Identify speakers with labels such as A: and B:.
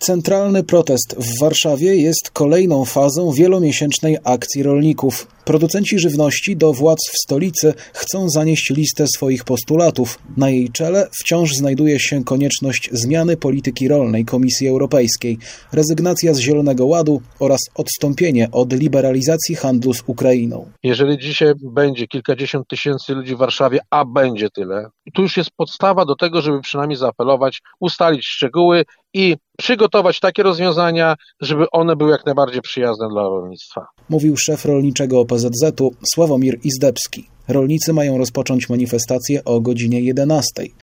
A: Centralny protest w Warszawie jest kolejną fazą wielomiesięcznej akcji rolników. Producenci żywności do władz w stolicy chcą zanieść listę swoich postulatów. Na jej czele wciąż znajduje się konieczność zmiany polityki rolnej Komisji Europejskiej, rezygnacja z Zielonego Ładu oraz odstąpienie od liberalizacji handlu z Ukrainą.
B: Jeżeli dzisiaj będzie kilkadziesiąt tysięcy ludzi w Warszawie, a będzie tyle, tu już jest podstawa do tego, żeby przynajmniej zaapelować, ustalić szczegóły i przygotować takie rozwiązania, żeby one były jak najbardziej przyjazne dla rolnictwa.
A: Mówił szef rolniczego OPZZ-u Sławomir Izdebski. Rolnicy mają rozpocząć manifestację o godzinie 11.